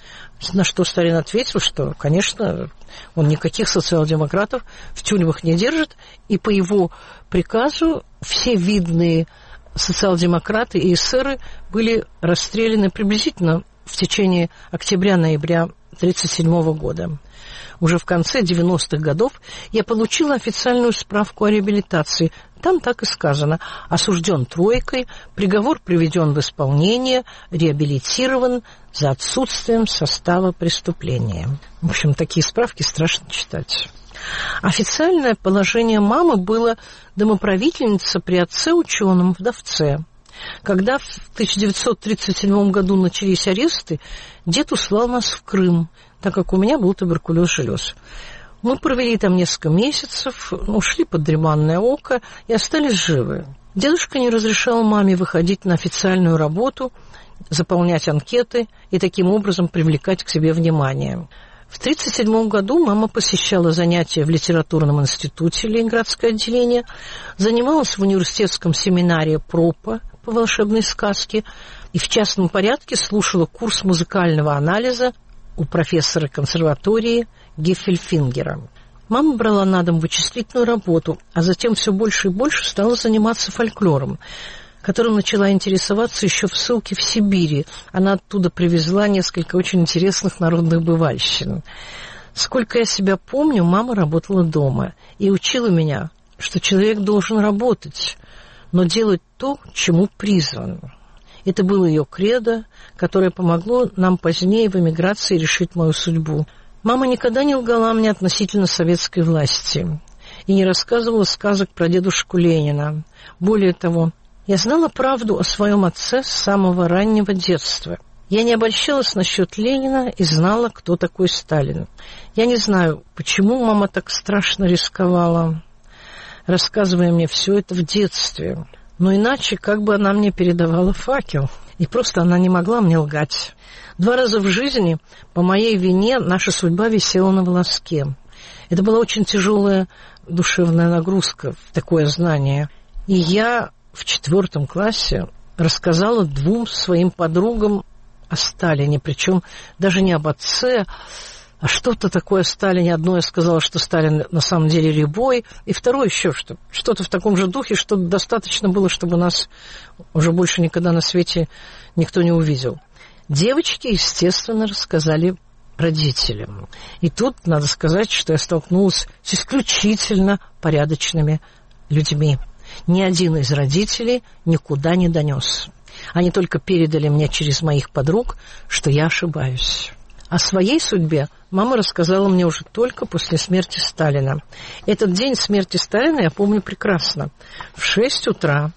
Speaker 3: На что Сталин ответил, что, конечно, он никаких социал-демократов в тюрьмах не держит, и по его приказу все видные социал-демократы и эсеры были расстреляны приблизительно в течение октября-ноября тысяча девятьсот тридцать седьмого года. Уже в конце девяностых годов я получила официальную справку о реабилитации. Там так и сказано: осужден тройкой, приговор приведен в исполнение, реабилитирован за отсутствием состава преступления. В общем, такие справки страшно читать. Официальное положение мамы было домоправительница при отце-ученом-вдовце. Когда в тысяча девятьсот тридцать седьмом году начались аресты, дед услал нас в Крым, так как у меня был туберкулез желез. Мы провели там несколько месяцев, ушли под дреманное око и остались живы. Дедушка не разрешал маме выходить на официальную работу, заполнять анкеты и таким образом привлекать к себе внимание. В тридцать седьмом году мама посещала занятия в литературном институте Ленинградское отделение, занималась в университетском семинаре ПРОПа по волшебной сказке и в частном порядке слушала курс музыкального анализа у профессора консерватории Геффельфингера. Мама брала на дом вычислительную работу, а затем все больше и больше стала заниматься фольклором, которым начала интересоваться еще в ссылке в Сибири. Она оттуда привезла несколько очень интересных народных бывальщин. Сколько я себя помню, мама работала дома и учила меня, что человек должен работать, но делать то, чему призван. Это было ее кредо, которое помогло нам позднее в эмиграции решить мою судьбу. Мама никогда не лгала мне относительно советской власти и не рассказывала сказок про дедушку Ленина. Более того, я знала правду о своем отце с самого раннего детства. Я не обольщалась насчет Ленина и знала, кто такой Сталин. Я не знаю, почему мама так страшно рисковала, рассказывая мне все это в детстве. Но иначе как бы она мне передавала факел. И просто она не могла мне лгать. Два раза в жизни по моей вине наша судьба висела на волоске. Это была очень тяжелая душевная нагрузка, такое знание. И я в четвертом классе рассказала двум своим подругам о Сталине. Причем даже не об отце, а что-то такое о Сталине. Одно я сказала, что Сталин на самом деле рябой, и второе еще что, что-то в таком же духе, что достаточно было, чтобы нас уже больше никогда на свете никто не увидел. Девочки, естественно, рассказали родителям. И тут надо сказать, что я столкнулась с исключительно порядочными людьми. Ни один из родителей никуда не донес. Они только передали мне через моих подруг, что я ошибаюсь. О своей судьбе мама рассказала мне уже только после смерти Сталина. Этот день смерти Сталина я помню прекрасно. В шесть утра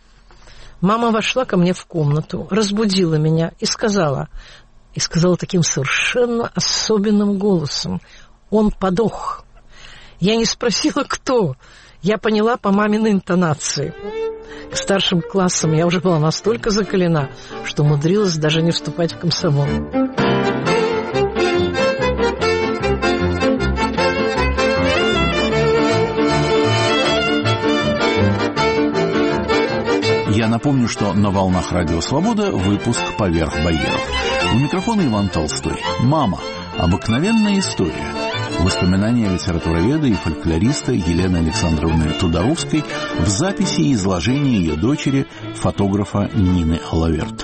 Speaker 3: мама вошла ко мне в комнату, разбудила меня и сказала, и сказала таким совершенно особенным голосом: «Он подох». Я не спросила, кто. Я поняла по маминой интонации. К старшим классам я уже была настолько закалена, что умудрилась даже не вступать в комсомол.
Speaker 2: Я напомню, что на волнах Радио Свобода выпуск «Поверх барьеров». У микрофона Иван Толстой. «Мама. Обыкновенная история». Воспоминания литературоведа и фольклориста Елены Александровны Тударовской в записи и изложении ее дочери, фотографа Нины Алаверт.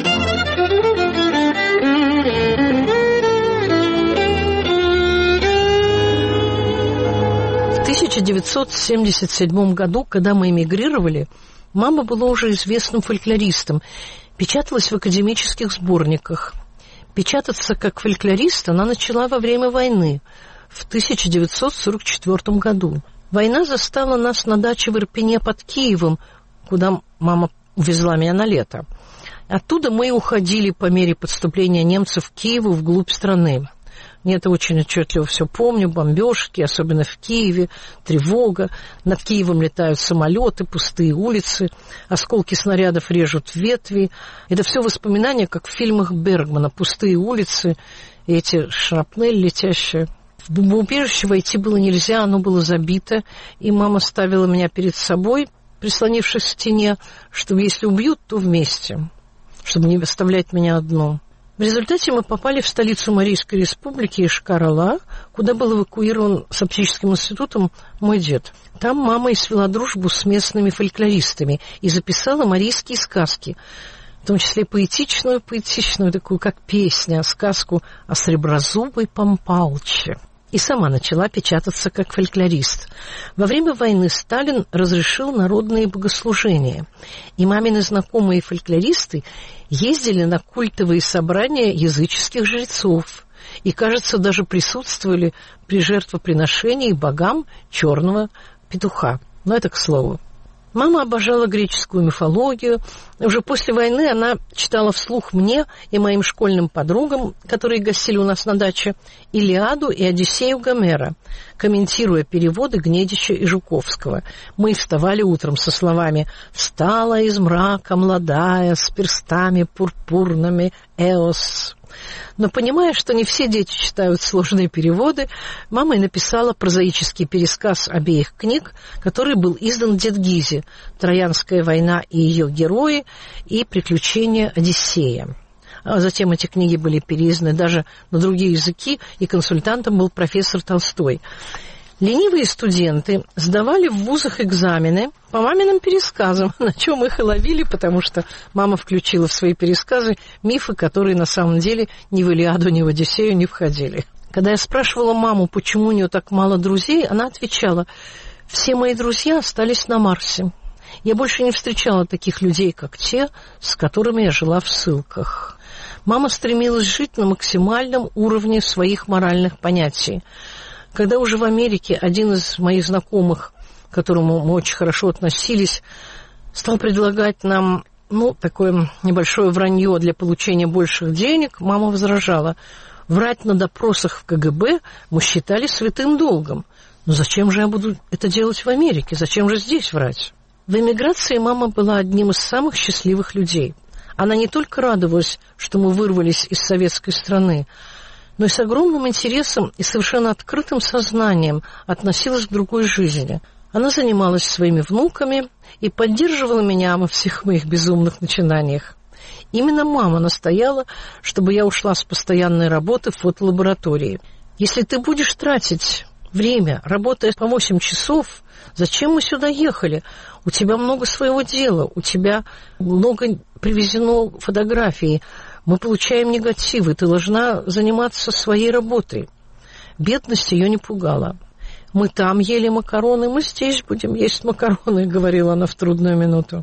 Speaker 3: В тысяча девятьсот семьдесят седьмом году, когда мы эмигрировали, мама была уже известным фольклористом, печаталась в академических сборниках. Печататься как фольклорист она начала во время войны в тысяча девятьсот сорок четвёртом году. Война застала нас на даче в Ирпене под Киевом, куда мама увезла меня на лето. Оттуда мы уходили по мере подступления немцев к Киеву вглубь страны. Я это очень отчетливо все помню. Бомбежки, особенно в Киеве, тревога. Над Киевом летают самолеты, пустые улицы, осколки снарядов режут ветви. Это все воспоминания, как в фильмах Бергмана. Пустые улицы, и эти шрапнель летящие. В бомбоубежище войти было нельзя, оно было забито. И мама ставила меня перед собой, прислонившись к стене, чтобы если убьют, то вместе, чтобы не оставлять меня одну. В результате мы попали в столицу Марийской республики Йошкар-Ола, куда был эвакуирован с оптическим институтом мой дед. Там мама и свела дружбу с местными фольклористами и записала марийские сказки, в том числе поэтичную, поэтичную такую, как песня, сказку о среброзубой Пампалче. И сама начала печататься как фольклорист. Во время войны Сталин разрешил народные богослужения, и мамины знакомые фольклористы ездили на культовые собрания языческих жрецов и, кажется, даже присутствовали при жертвоприношении богам черного петуха. Но это к слову. Мама обожала греческую мифологию. Уже после войны она читала вслух мне и моим школьным подругам, которые гостили у нас на даче, «Илиаду» и «Одиссею» Гомера, комментируя переводы Гнедича и Жуковского. Мы вставали утром со словами «Встала из мрака молодая, с перстами пурпурными Эос». Но, понимая, что не все дети читают сложные переводы, мама и написала прозаический пересказ обеих книг, который был издан в Дедгизе «Троянская война и ее герои» и «Приключения Одиссея». А затем эти книги были переизданы даже на другие языки, и консультантом был профессор Толстой. Ленивые студенты сдавали в вузах экзамены по маминым пересказам, на чем их и ловили, потому что мама включила в свои пересказы мифы, которые на самом деле ни в «Илиаду», ни в «Одиссею» не входили. Когда я спрашивала маму, почему у нее так мало друзей, она отвечала: «Все мои друзья остались на Марсе. Я больше не встречала таких людей, как те, с которыми я жила в ссылках». Мама стремилась жить на максимальном уровне своих моральных понятий. Когда уже в Америке один из моих знакомых, к которому мы очень хорошо относились, стал предлагать нам, ну, такое небольшое вранье для получения больших денег, мама возражала: врать на допросах в ка гэ бэ мы считали святым долгом. Но зачем же я буду это делать в Америке? Зачем же здесь врать? В эмиграции мама была одним из самых счастливых людей. Она не только радовалась, что мы вырвались из советской страны, но и с огромным интересом и совершенно открытым сознанием относилась к другой жизни. Она занималась своими внуками и поддерживала меня во всех моих безумных начинаниях. Именно мама настояла, чтобы я ушла с постоянной работы в фотолаборатории. «Если ты будешь тратить время, работая по восемь часов, зачем мы сюда ехали? У тебя много своего дела, у тебя много привезено фотографий. Мы получаем негативы, ты должна заниматься своей работой». Бедность ее не пугала. «Мы там ели макароны, мы здесь будем есть макароны», — говорила она в трудную минуту.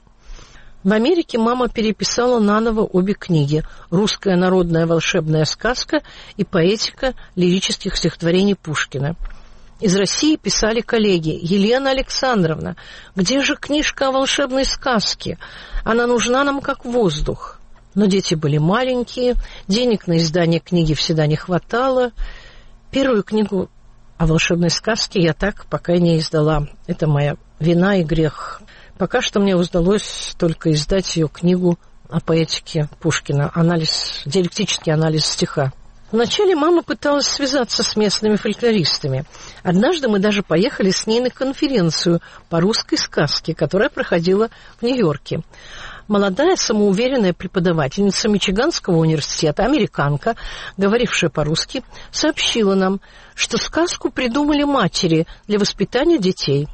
Speaker 3: В Америке мама переписала наново обе книги «Русская народная волшебная сказка» и «Поэтика лирических стихотворений Пушкина». Из России писали коллеги: «Елена Александровна, где же книжка о волшебной сказке? Она нужна нам как воздух». Но дети были маленькие, денег на издание книги всегда не хватало. Первую книгу о волшебной сказке я так пока и не издала. Это моя вина и грех. Пока что мне удалось только издать ее книгу о поэтике Пушкина, анализ, диалектический анализ стиха. Вначале мама пыталась связаться с местными фольклористами. Однажды мы даже поехали с ней на конференцию по русской сказке, которая проходила в Нью-Йорке. Молодая, самоуверенная преподавательница Мичиганского университета, американка, говорившая по-русски, сообщила нам, что сказку придумали матери для воспитания детей.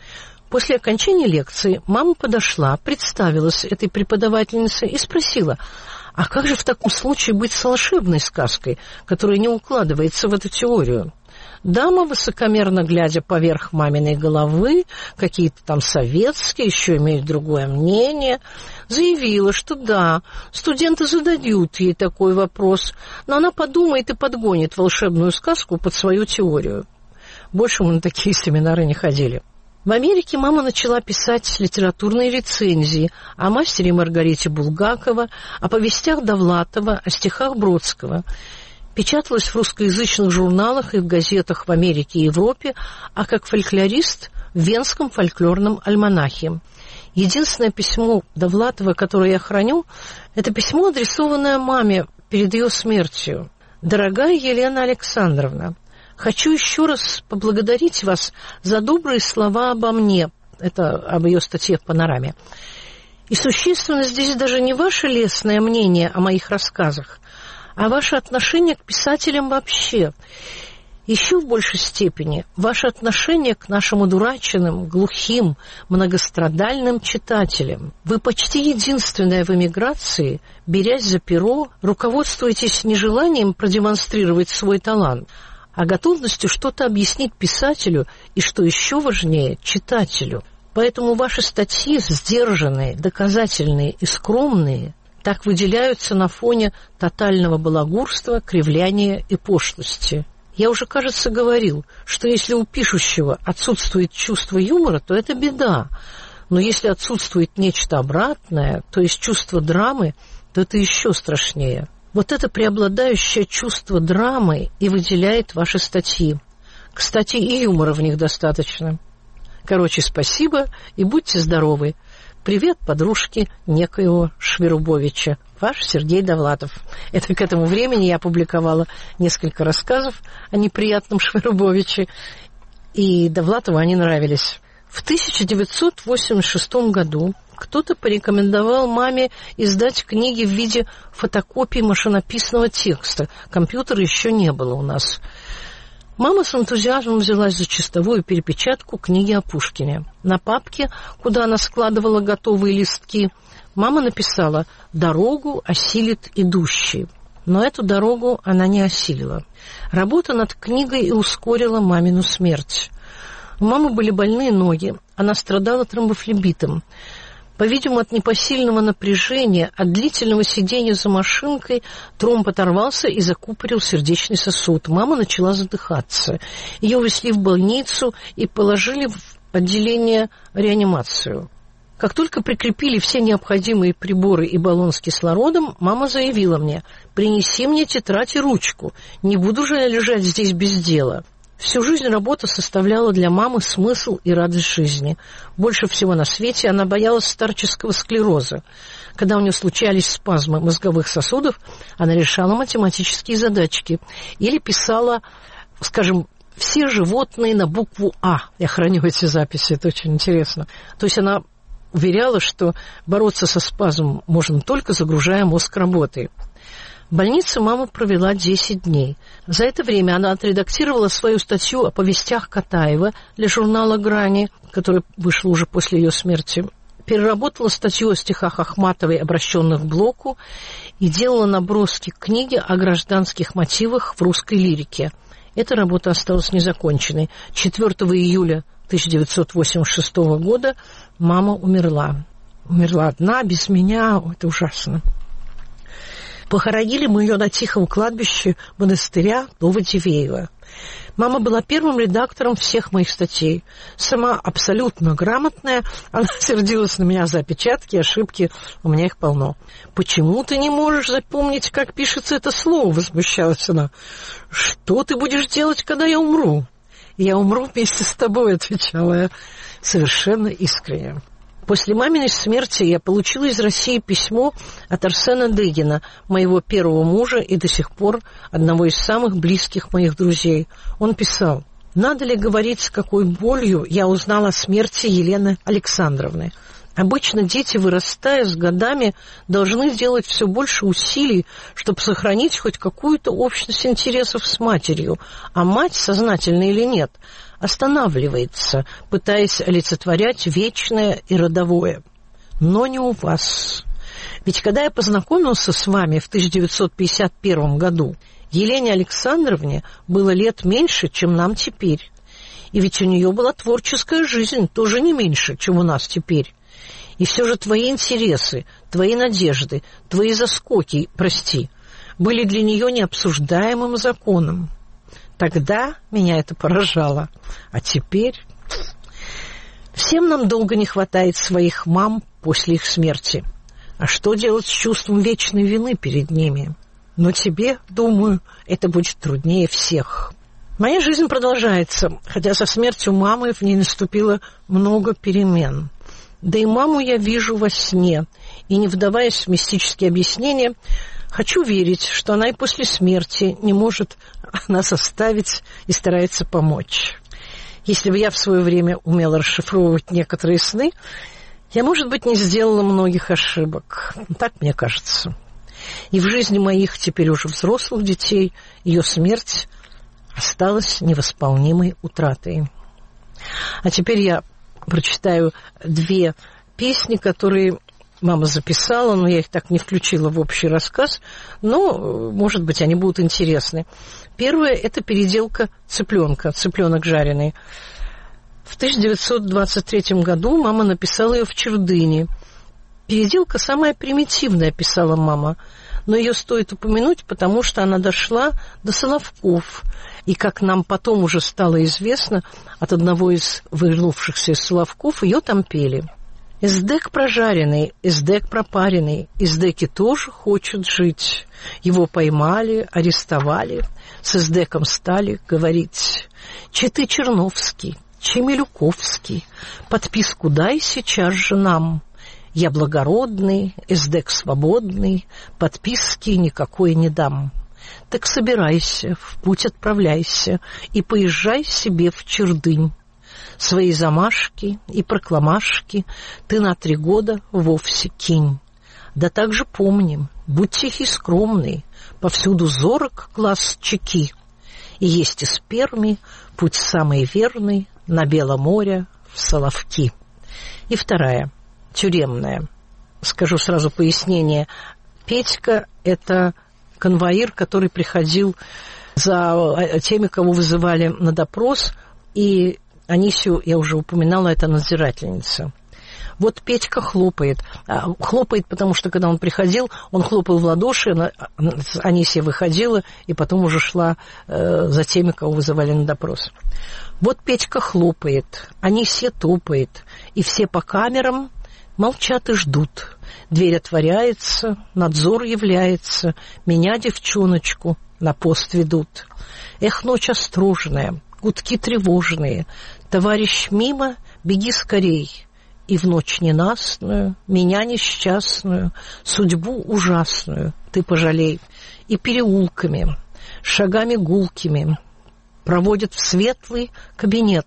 Speaker 3: После окончания лекции мама подошла, представилась этой преподавательнице и спросила, а как же в таком случае быть с волшебной сказкой, которая не укладывается в эту теорию? Дама, высокомерно глядя поверх маминой головы, какие-то там советские, еще имеют другое мнение, заявила, что да, студенты зададут ей такой вопрос, но она подумает и подгонит волшебную сказку под свою теорию. Больше мы на такие семинары не ходили. В Америке мама начала писать литературные рецензии о «Мастере и Маргарите» Булгакова, о повестях Довлатова, о стихах Бродского. Печаталась в русскоязычных журналах и в газетах в Америке и Европе, а как фольклорист в Венском фольклорном альманахе. Единственное письмо Довлатова, которое я храню, это письмо, адресованное маме перед ее смертью. «Дорогая Елена Александровна, хочу еще раз поблагодарить вас за добрые слова обо мне». Это об ее статье в «Панораме». И существенно здесь даже не ваше лестное мнение о моих рассказах, а ваше отношение к писателям вообще. Еще в большей степени ваше отношение к нашим одураченным, глухим, многострадальным читателям. Вы почти единственная в эмиграции, берясь за перо, руководствуетесь не желанием продемонстрировать свой талант, а готовностью что-то объяснить писателю и, что еще важнее, читателю. Поэтому ваши статьи, сдержанные, доказательные и скромные, так выделяются на фоне тотального балагурства, кривляния и пошлости. Я уже, кажется, говорил, что если у пишущего отсутствует чувство юмора, то это беда. Но если отсутствует нечто обратное, то есть чувство драмы, то это еще страшнее. Вот это преобладающее чувство драмы и выделяет ваши статьи. Кстати, и юмора в них достаточно. Короче, спасибо и будьте здоровы. Привет, подружки некоего Шверубовича. Ваш Сергей Довлатов. Это к этому времени я опубликовала несколько рассказов о неприятном Шверубовиче, и Довлатову они нравились. В тысяча девятьсот восемьдесят шестом году кто-то порекомендовал маме издать книги в виде фотокопий машинописного текста. Компьютера еще не было у нас. Мама с энтузиазмом взялась за чистовую перепечатку книги о Пушкине. На папке, куда она складывала готовые листки, мама написала «Дорогу осилит идущий». Но эту дорогу она не осилила. Работа над книгой и ускорила мамину смерть. У мамы были больные ноги, она страдала тромбофлебитом. По-видимому, от непосильного напряжения, от длительного сидения за машинкой тромб оторвался и закупорил сердечный сосуд. Мама начала задыхаться. Ее увезли в больницу и положили в отделение реанимацию. Как только прикрепили все необходимые приборы и баллон с кислородом, мама заявила мне: «Принеси мне тетрадь и ручку, не буду же я лежать здесь без дела». Всю жизнь работа составляла для мамы смысл и радость жизни. Больше всего на свете она боялась старческого склероза. Когда у нее случались спазмы мозговых сосудов, она решала математические задачки или писала, скажем, все животные на букву «А». Я храню эти записи, это очень интересно. То есть она уверяла, что бороться со спазмом можно только загружая мозг работой. В больнице мама провела десять дней. За это время она отредактировала свою статью о повестях Катаева для журнала «Грани», который вышел уже после ее смерти, переработала статью о стихах Ахматовой, обращенных к Блоку, и делала наброски к книге о гражданских мотивах в русской лирике. Эта работа осталась незаконченной. четвёртого июля тысяча девятьсот восемьдесят шестого года мама умерла. Умерла одна, без меня. О, это ужасно. Похоронили мы ее на тихом кладбище монастыря Новодивеево. Мама была первым редактором всех моих статей. Сама абсолютно грамотная, она сердилась на меня за опечатки, ошибки, у меня их полно. «Почему ты не можешь запомнить, как пишется это слово?» — возмущалась она. «Что ты будешь делать, когда я умру?» «Я умру вместе с тобой», — отвечала я совершенно искренне. После маминой смерти я получила из России письмо от Арсена Дыгина, моего первого мужа и до сих пор одного из самых близких моих друзей. Он писал: «Надо ли говорить, с какой болью я узнала о смерти Елены Александровны? Обычно дети, вырастая с годами, должны делать все больше усилий, чтобы сохранить хоть какую-то общность интересов с матерью, а мать, сознательно или нет, останавливается, пытаясь олицетворять вечное и родовое. Но не у вас. Ведь когда я познакомился с вами в тысяча девятьсот пятьдесят первом году, Елене Александровне было лет меньше, чем нам теперь. И ведь у нее была творческая жизнь, тоже не меньше, чем у нас теперь. И все же твои интересы, твои надежды, твои заскоки, прости, были для нее необсуждаемым законом. Тогда меня это поражало. А теперь... Всем нам долго не хватает своих мам после их смерти. А что делать с чувством вечной вины перед ними? Но тебе, думаю, это будет труднее всех. Моя жизнь продолжается, хотя со смертью мамы в ней наступило много перемен. Да и маму я вижу во сне, и, не вдаваясь в мистические объяснения, хочу верить, что она и после смерти не может нас оставить и старается помочь. Если бы я в свое время умела расшифровывать некоторые сны, я, может быть, не сделала многих ошибок. Так мне кажется. И в жизни моих теперь уже взрослых детей ее смерть осталась невосполнимой утратой. А теперь я прочитаю две песни, которые мама записала, но я их так не включила в общий рассказ, но, может быть, они будут интересны. Первая – это переделка цыпленка, цыпленок жареный. В тысяча девятьсот двадцать третьем году мама написала ее в Чердыне. Переделка самая примитивная, писала мама, но ее стоит упомянуть, потому что она дошла до Соловков. И, как нам потом уже стало известно, от одного из вернувшихся из Соловков ее там пели. «Эсдек прожаренный, эсдек пропаренный, эсдеки тоже хочет жить. Его поймали, арестовали, с эсдеком стали говорить. Че ты Черновский, че Милюковский, подписку дай сейчас же нам. Я благородный, эсдек свободный, подписки никакой не дам. Так собирайся, в путь отправляйся и поезжай себе в Чердынь. Свои замашки и прокламашки ты на три года вовсе кинь. Да также помним, будь тихий, скромный, повсюду зорок глаз чеки. И есть из Перми путь самый верный на Белом море в Соловки». И вторая, тюремная. Скажу сразу пояснение. Петька – это конвоир, который приходил за теми, кого вызывали на допрос, и Анисию, я уже упоминала, это надзирательница. Вот Петька хлопает. Хлопает, потому что, когда он приходил, он хлопал в ладоши, Анисия выходила, и потом уже шла за теми, кого вызывали на допрос. Вот Петька хлопает, Анисия топает, и все по камерам молчат и ждут. Дверь отворяется, надзор является, меня, девчоночку, на пост ведут. Эх, ночь острожная, гудки тревожные, товарищ мимо, беги скорей. И в ночь ненастную, меня несчастную, судьбу ужасную ты пожалей. И переулками, шагами гулкими проводят в светлый кабинет.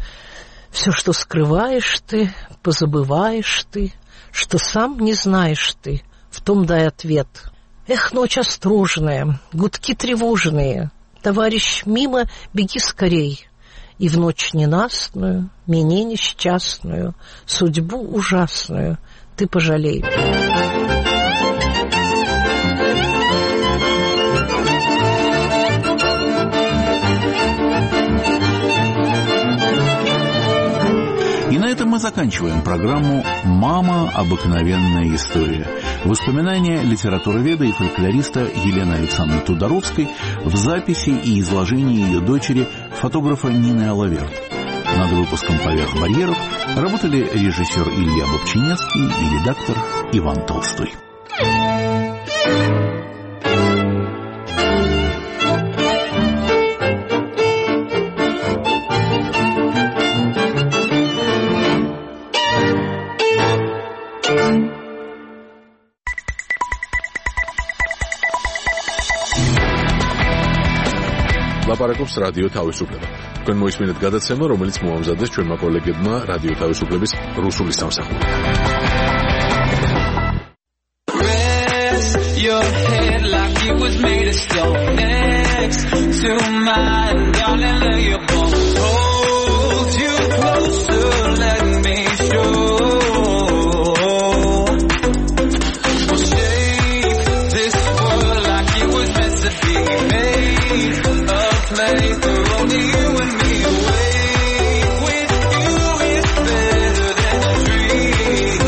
Speaker 3: Все, что скрываешь ты, позабываешь ты, что сам не знаешь ты, в том дай ответ. Эх, ночь острожная, гудки тревожные, товарищ мимо, беги скорей. И в ночь ненастную, меня несчастную, судьбу ужасную ты пожалей.
Speaker 2: И на этом мы заканчиваем программу «Мама. Обыкновенная история». Воспоминания литературоведа и фольклориста Елены Александровны Тодоровской в записи и изложении ее дочери, фотографа Нины Алаверт. Над выпуском «Поверх барьеров» работали режиссер Илья Бобчинецкий и редактор Иван Толстой.
Speaker 1: ლაპარაკობს რადიო თავისუფლება. თქვენ მოისმინეთ გადაცემა, რომელიც მოამზადეს ჩვენმა კოლეგებმა რადიო თავისუფლების რუსული სამსახური.
Speaker 4: Your head like it was made of stone next to mine, darling, lay your bones. Hold you closer, let me show. We'll shape this world like it was meant to be made a place for only you and me. Awake with you is better than a dream.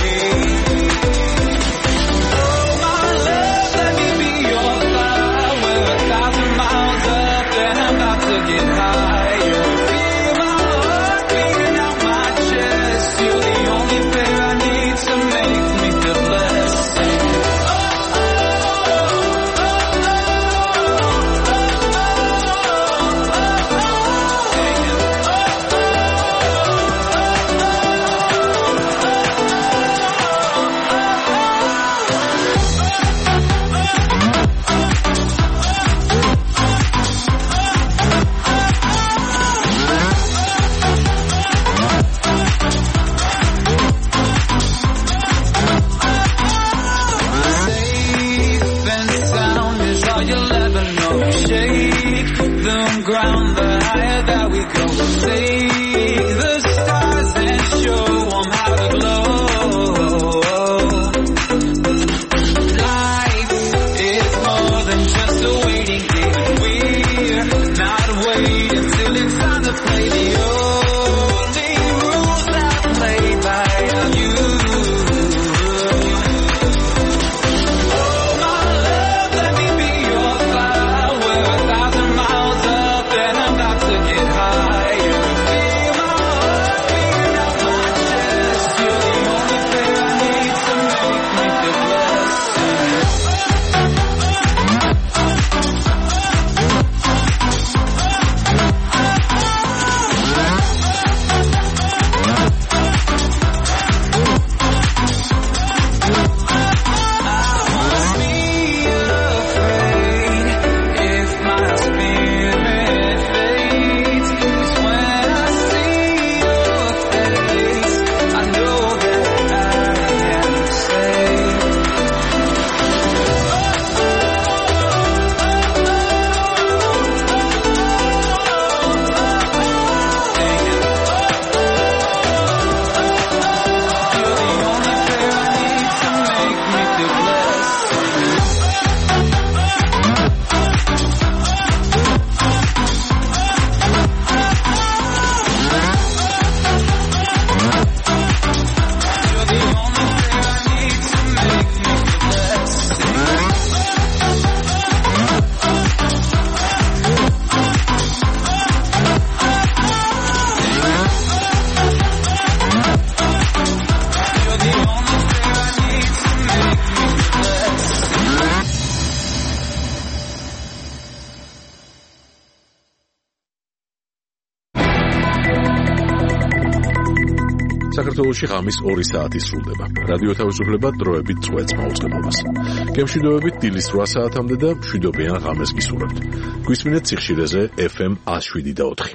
Speaker 1: საქართველოში ღამის ორი საათი სრულდება. რადიო თავისუფლება დროებით წვეთს მაუწყებლობას. გემშვიდობებით დილის რვა საათამდე და მშვიდობიან ღამეს გისურვებთ. გვისმინეთ სიხშირეზე ეფ ემ one oh seven და four.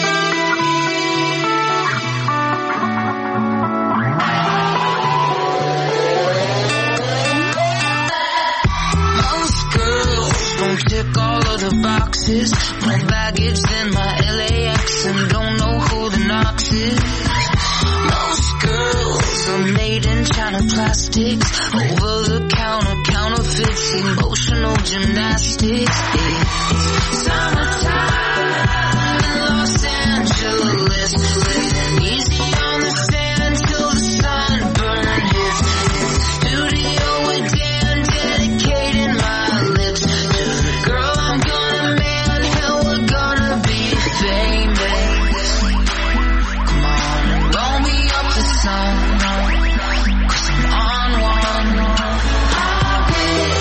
Speaker 5: Most girls don't tick all of the boxes. No baggage in my L A X and don't know who the Knox is. Most girls are made in China plastics, over the counter counterfeits, emotional gymnastics. It's summertime in Los Angeles, living easy on the sand till the sunburn hits. Studio with Dan, dedicating my lips to the girl I'm gonna man. Hell, we're gonna be famous. Come on and blow me up the sun, 'cause I'm on one. I wish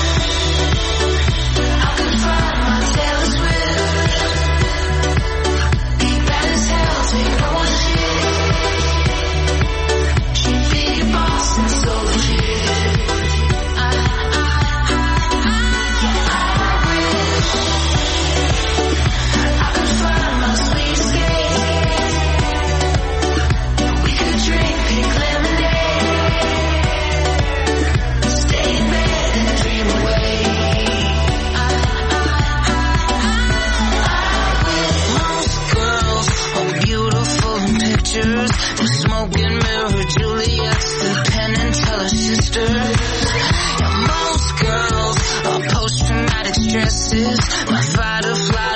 Speaker 5: I could fly my Taylor Swift. Deep as hell, take pictures. The smoke and mirror Juliet's, the Penn and Teller sisters. Yeah, most girls are post-traumatic stresses. My fight or flight